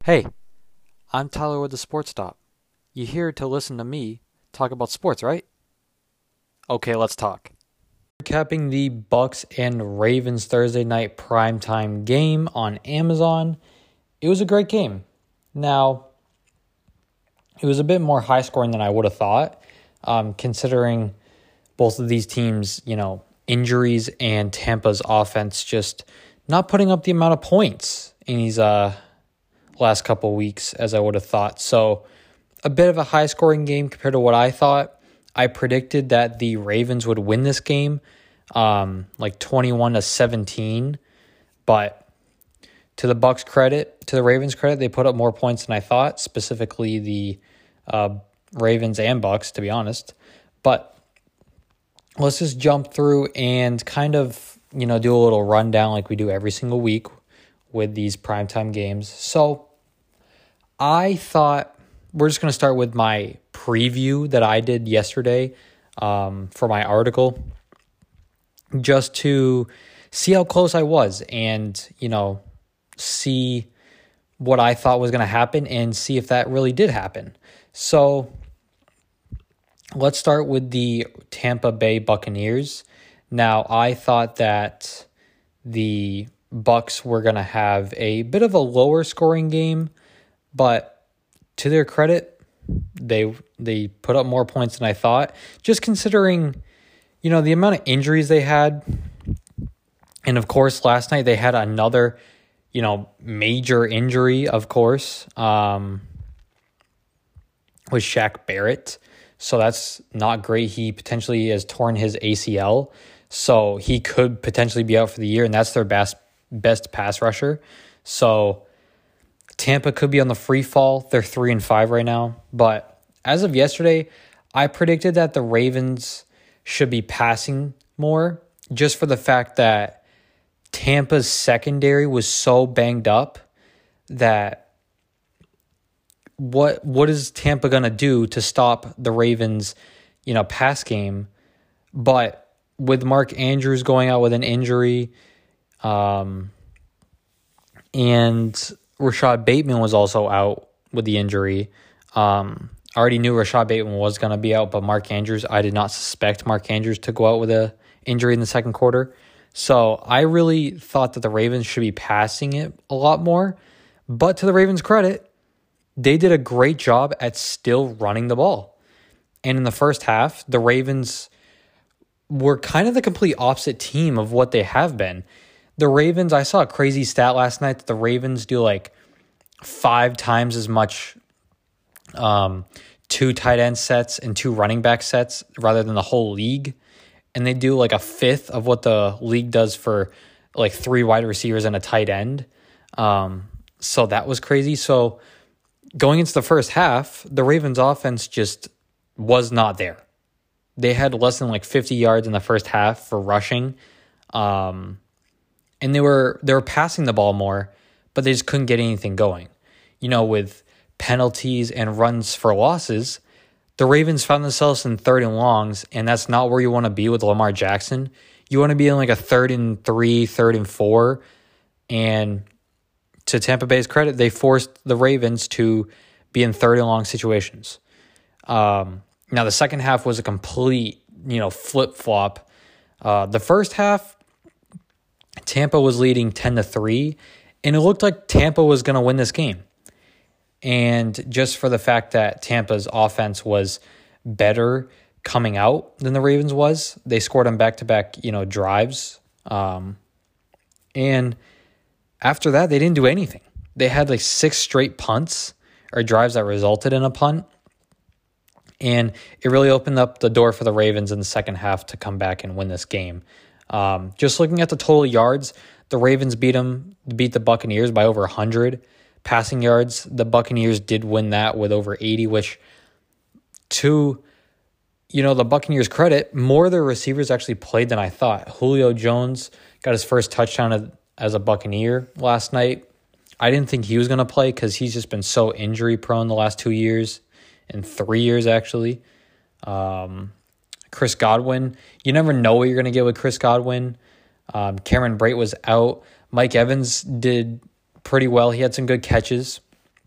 Hey, I'm Tyler with the Sports Stop. You here to listen to me talk about sports, right? Okay, let's talk. Recapping the Bucks and Ravens Thursday night primetime game on Amazon. It was a great game. Now, it was a bit more high scoring than I would have thought, considering both of these teams, injuries and Tampa's offense just not putting up the amount of points in these last couple of weeks as I would have thought. So a bit of a high scoring game compared to what I thought. I predicted that the Ravens would win this game, like 21-17, but to the Ravens credit, they put up more points than I thought, specifically the Ravens and Bucks, to be honest. But let's just jump through and kind of, do a little rundown like we do every single week with these primetime games. So I thought we're just going to start with my preview that I did yesterday for my article, just to see how close I was and, see what I thought was going to happen and see if that really did happen. So let's start with the Tampa Bay Buccaneers. Now, I thought that the Bucks were going to have a bit of a lower scoring game, but to their credit, they put up more points than I thought. Just considering, the amount of injuries they had, and of course, last night they had another, major injury. Of course, was Shaq Barrett, so that's not great. He potentially has torn his ACL, so he could potentially be out for the year, and that's their best pass rusher. So Tampa could be on the free fall. They're 3-5 right now. But as of yesterday, I predicted that the Ravens should be passing more, just for the fact that Tampa's secondary was so banged up that what is Tampa going to do to stop the Ravens, pass game? But with Mark Andrews going out with an injury, and Rashad Bateman was also out with the injury. I already knew Rashad Bateman was going to be out, but Mark Andrews, I did not suspect Mark Andrews to go out with an injury in the second quarter. So I really thought that the Ravens should be passing it a lot more. But to the Ravens' credit, they did a great job at still running the ball. And in the first half, the Ravens were kind of the complete opposite team of what they have been. The Ravens, I saw a crazy stat last night that the Ravens do like 5 times as much 2 tight end sets and 2 running back sets rather than the whole league. And they do like a fifth of what the league does for like 3 wide receivers and a tight end. So that was crazy. So going into the first half, the Ravens offense just was not there. They had less than like 50 yards in the first half for rushing. And they were passing the ball more, but they just couldn't get anything going. With penalties and runs for losses, the Ravens found themselves in 3rd and longs, and that's not where you want to be with Lamar Jackson. You want to be in like a 3rd and 3, 3rd and 4. And to Tampa Bay's credit, they forced the Ravens to be in 3rd and long situations. Now, the second half was a complete, flip-flop. The first half, Tampa was leading 10-3, and it looked like Tampa was going to win this game. And just for the fact that Tampa's offense was better coming out than the Ravens was, they scored on back-to-back, drives. And after that, they didn't do anything. They had like 6 straight punts or drives that resulted in a punt. And it really opened up the door for the Ravens in the second half to come back and win this game. Just looking at the total yards, the Ravens beat the Buccaneers by over 100. Passing yards, the Buccaneers did win that with over 80, which to, the Buccaneers' credit, more of their receivers actually played than I thought. Julio Jones got his first touchdown as a Buccaneer last night. I didn't think he was going to play because he's just been so injury prone the last 2 years and 3 years actually. Chris Godwin, you never know what you're going to get with Chris Godwin. Cameron Brate was out. Mike Evans did pretty well. He had some good catches.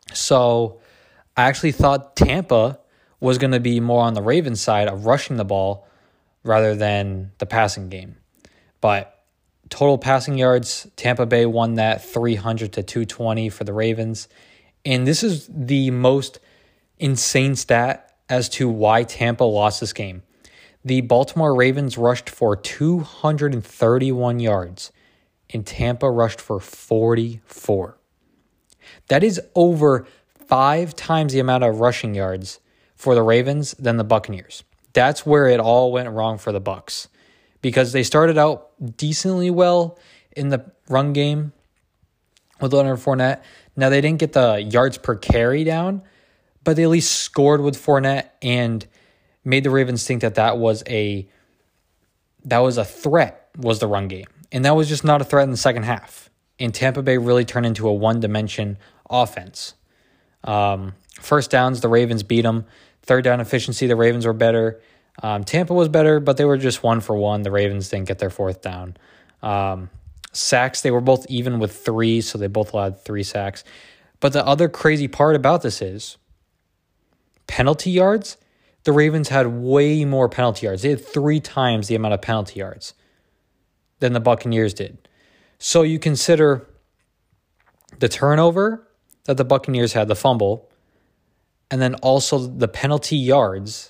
So I actually thought Tampa was going to be more on the Ravens side of rushing the ball rather than the passing game. But total passing yards, Tampa Bay won that 300 to 220 for the Ravens. And this is the most insane stat as to why Tampa lost this game. The Baltimore Ravens rushed for 231 yards, and Tampa rushed for 44. That is over 5 times the amount of rushing yards for the Ravens than the Buccaneers. That's where it all went wrong for the Bucs, because they started out decently well in the run game with Leonard Fournette. Now, they didn't get the yards per carry down, but they at least scored with Fournette and made the Ravens think that was a threat, was the run game. And that was just not a threat in the second half. And Tampa Bay really turned into a one-dimension offense. First downs, the Ravens beat them. Third down efficiency, the Ravens were better. Tampa was better, but they were just 1 for 1. The Ravens didn't get their fourth down. Sacks, they were both even with 3, so they both allowed 3 sacks. But the other crazy part about this is penalty yards. The Ravens had way more penalty yards. They had 3 times the amount of penalty yards than the Buccaneers did. So you consider the turnover that the Buccaneers had, the fumble, and then also the penalty yards.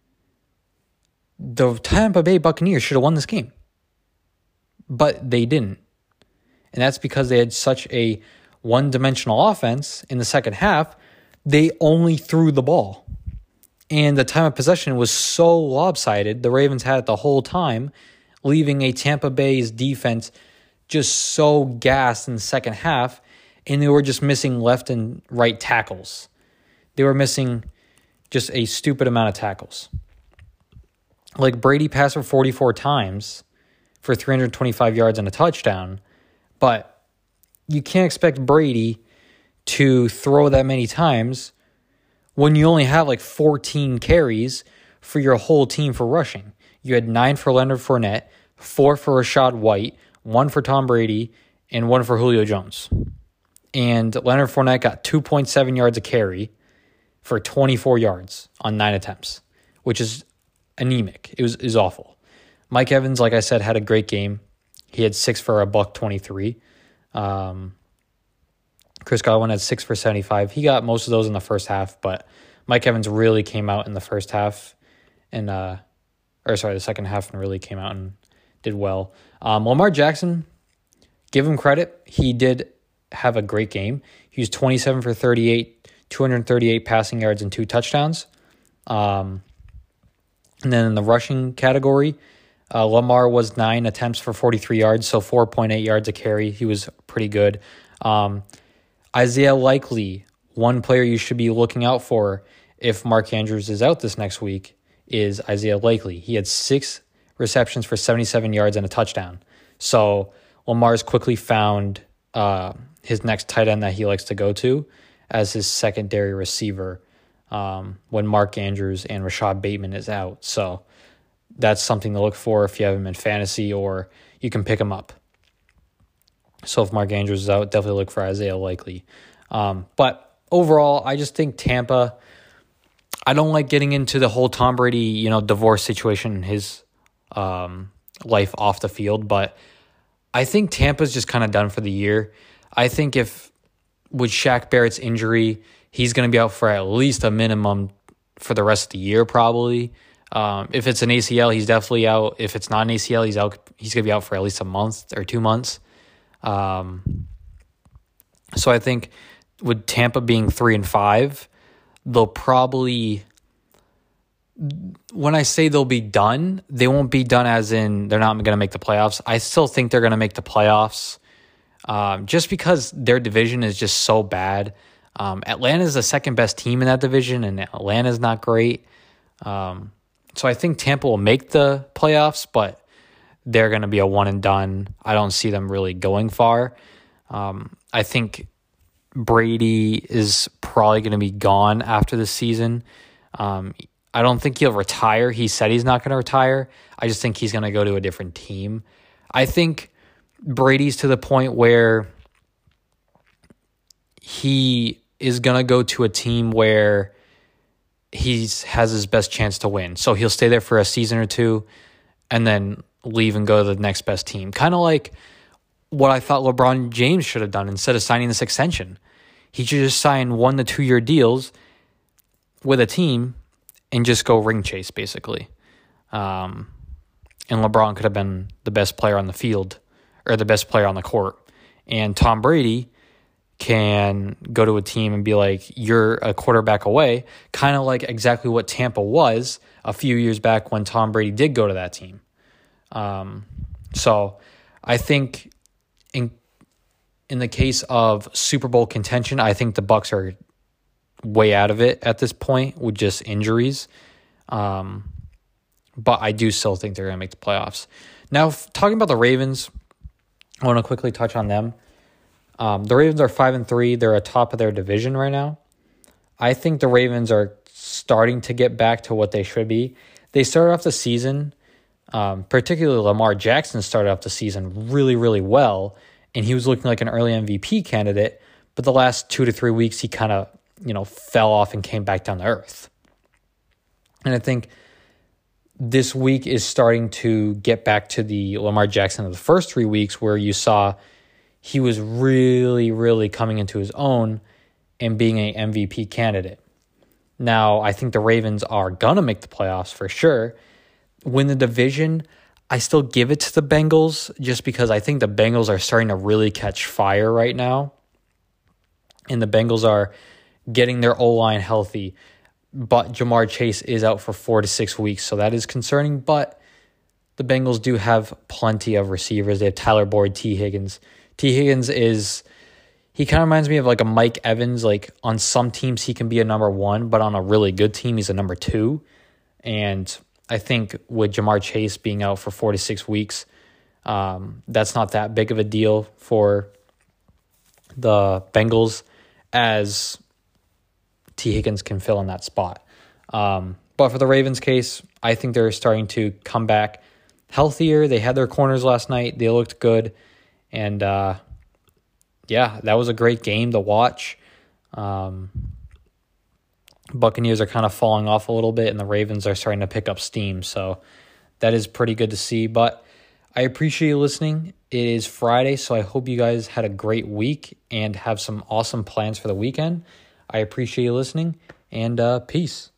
The Tampa Bay Buccaneers should have won this game, but they didn't. And that's because they had such a one-dimensional offense in the second half. They only threw the ball. And the time of possession was so lopsided, the Ravens had it the whole time, leaving a Tampa Bay's defense just so gassed in the second half, and they were just missing left and right tackles. They were missing just a stupid amount of tackles. Like, Brady passed for 44 times for 325 yards and a touchdown, but you can't expect Brady to throw that many times when you only have like 14 carries for your whole team for rushing. You had 9 for Leonard Fournette, 4 for Rachaad White, 1 for Tom Brady, and 1 for Julio Jones. And Leonard Fournette got 2.7 yards a carry for 24 yards on 9 attempts, which is anemic. It was awful. Mike Evans, like I said, had a great game. He had 6 for $123. Chris Godwin had 6 for 75. He got most of those in the first half, but Mike Evans really came out in the first half the second half, and really came out and did well. Lamar Jackson, give him credit. He did have a great game. He was 27 for 38, 238 passing yards and 2 touchdowns. And then in the rushing category, Lamar was 9 attempts for 43 yards, so 4.8 yards a carry. He was pretty good. Isaiah Likely, one player you should be looking out for if Mark Andrews is out this next week, is Isaiah Likely. He had 6 receptions for 77 yards and a touchdown. So Lamar's quickly found his next tight end that he likes to go to as his secondary receiver when Mark Andrews and Rashad Bateman is out. So that's something to look for if you have him in fantasy, or you can pick him up. So if Mark Andrews is out, definitely look for Isaiah Likely. But overall, I just think Tampa, I don't like getting into the whole Tom Brady, divorce situation in his life off the field, but I think Tampa's just kind of done for the year. I think if with Shaq Barrett's injury, he's going to be out for at least a minimum for the rest of the year, probably. If it's an ACL, he's definitely out. If it's not an ACL, he's out. He's going to be out for at least a month or 2 months. So I think with Tampa being 3-5, they'll probably, when I say they'll be done, they won't be done as in they're not going to make the playoffs. I still think they're going to make the playoffs, just because their division is just so bad. Atlanta's the second best team in that division, and Atlanta's not great. So I think Tampa will make the playoffs, but they're going to be a one and done. I don't see them really going far. I think Brady is probably going to be gone after the season. I don't think he'll retire. He said he's not going to retire. I just think he's going to go to a different team. I think Brady's to the point where he is going to go to a team where he has his best chance to win. So he'll stay there for a season or two and then leave and go to the next best team. Kind of like what I thought LeBron James should have done instead of signing this extension. He should just sign 1 to 2 year deals with a team and just go ring chase, basically. And LeBron could have been the best player on the field or the best player on the court. And Tom Brady can go to a team and be like, you're a quarterback away, kind of like exactly what Tampa was a few years back when Tom Brady did go to that team. So I think in the case of Super Bowl contention, I think the Bucs are way out of it at this point with just injuries. But I do still think they're going to make the playoffs. Now, talking about the Ravens, I want to quickly touch on them. The Ravens are 5-3. They're atop of their division right now. I think the Ravens are starting to get back to what they should be. They started off the season, particularly Lamar Jackson started off the season really, really well, and he was looking like an early MVP candidate. But the last 2 to 3 weeks, he kind of fell off and came back down to earth. And I think this week is starting to get back to the Lamar Jackson of the first 3 weeks where you saw he was really, really coming into his own and being an MVP candidate. Now, I think the Ravens are going to make the playoffs for sure. Win the division, I still give it to the Bengals just because I think the Bengals are starting to really catch fire right now. And the Bengals are getting their O-line healthy. But Jamar Chase is out for 4 to 6 weeks, so that is concerning. But the Bengals do have plenty of receivers. They have Tyler Boyd, T. Higgins. T. Higgins he kind of reminds me of like a Mike Evans. Like on some teams, he can be a number 1, but on a really good team, he's a number 2. And I think with Jamar Chase being out for 4 to 6 weeks, that's not that big of a deal for the Bengals as T. Higgins can fill in that spot. But for the Ravens case, I think they're starting to come back healthier. They had their corners last night. They looked good. And, that was a great game to watch. Buccaneers are kind of falling off a little bit, and the Ravens are starting to pick up steam. So that is pretty good to see. But I appreciate you listening. It is Friday, so I hope you guys had a great week and have some awesome plans for the weekend. I appreciate you listening, and peace.